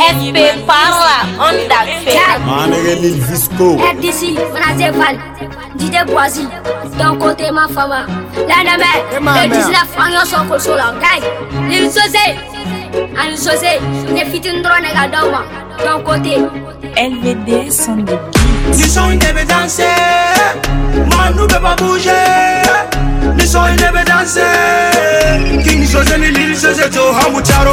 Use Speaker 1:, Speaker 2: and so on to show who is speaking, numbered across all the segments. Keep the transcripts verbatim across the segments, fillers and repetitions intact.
Speaker 1: F P parla, on t'a fait.
Speaker 2: Manega Lil Visco.
Speaker 3: R D C, Manazeval, Dide Boisi, ton côté ma femme. L'année, le dix-neuf ans, son col sur la gaille. Lil Sosé, Lil Sosé, ne fit une drone à Doma, ton côté.
Speaker 1: L V D sont de
Speaker 4: Ni son deve danser, man nous peut pas bouger. Ni son deve danser, King Sosé ni Lil Sosé to hamucharo,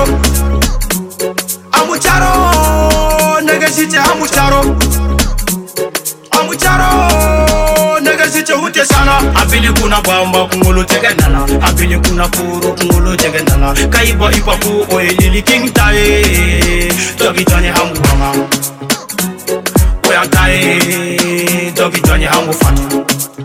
Speaker 4: hamucharo, negasite hamucharo, hamucharo, negasite hute sana. Abili kuna bamba kungolo tegenala, abili kuna kuru kungolo tegenala. Kaiba ipapu oye Lili King tae, togi tani hamuwanga. Oyantae, dogi donye hangu fatu.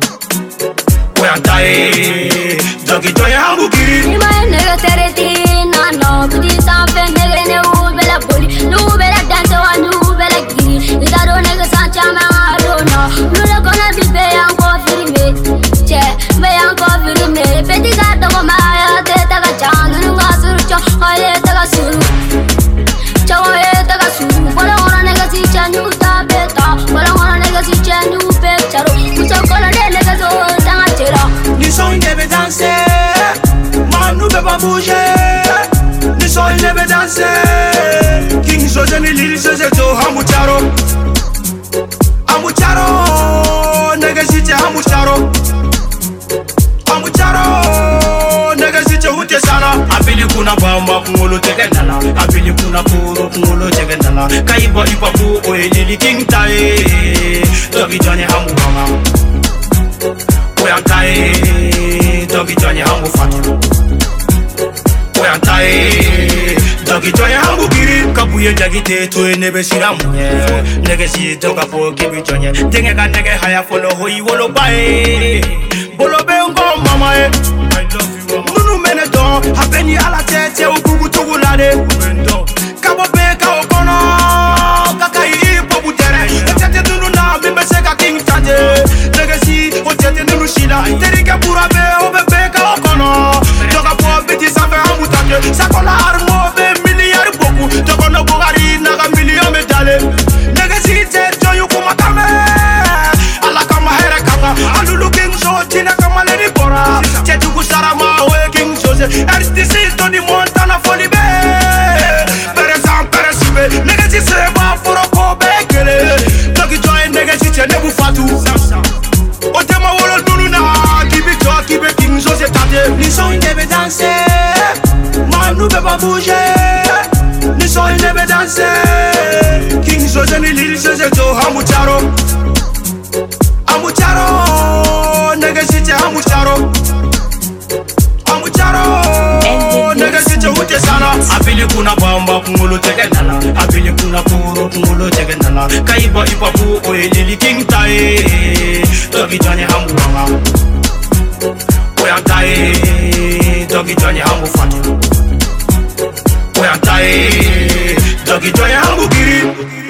Speaker 4: Oyantae, dogi donye hangu kiri.
Speaker 3: Nima nega tereti na no, kuti sampe nega ne ubela boli, ubela dance wa ubela giri. Idaro nega sancha ma arona, nula kona bibe yanko firime, che be yanko firime. Peti gata ko maya te taga chanu nunga suru cho, oye taga suru, cho oye taga suru. Bola ora nega si chanyu tabe. Si chanyu pecharo, mucho color de nega zo tangachera.
Speaker 4: Ni son deve danser, man nous peut pas bouger. Ni son deve danser, King Sosé ni Lil Sosé to hamucharo, hamucharo, nega si te hamucharo, hamucharo, nega si te hute sana. Abili kuna bamba kungolo tegenala, abili kuna kuro kungolo tegenala. Kaiba ipapu oye Lili King tae, dogi donye hamu wanga. Oyantae, dogi donye hamu fatu. Oyantae, dogi donye hamu kiri. Kabuye jagite to nebe sira munye, nege si toka po kibi jonye. Denge ka nege haya follow hoi wolo bae. Bolo be ungo mama e, I love you mama. Nunu mene don, hapeni ala tete ukubu tugulade. Kabo be ka okono, kaka i pobu tere. Tete nunu na mimbe seka King Tade. Nege si, o tete nunu shila. Terike pura be, o be be ka okono. Toka po biti safe hamutake. Sakola armo be miliyari boku. Toko no bugari naga miliyon medale. Nege si te joyu kumakame. Ala kama here kama. Alulu King so tina kama lady bora. Chetu kusara ma we King Sosé. R D C Tony Montana foli be. Nigga si se ba foro ko bekele. Toki join nigga si che nebu fatu. O tema wolo dunu na kibi to kibi King Sosé tate. Ni son deve danser, man nous peut pas bouger. Ni son deve danser, King Sosé ni Lil Sosé to hamucharo, hamucharo, nigga si che hamucharo, hamucharo, nigga si che hute sana. Abili kuna bamba kungolo tegenala, abili kuna kuro kungolo tegenala. Kaiba ipapu oye Lili King tae, dogi donye hamu wanga. Oyantae, dogi donye hamu fatu. Oyantae, dogi donye hamu kiri.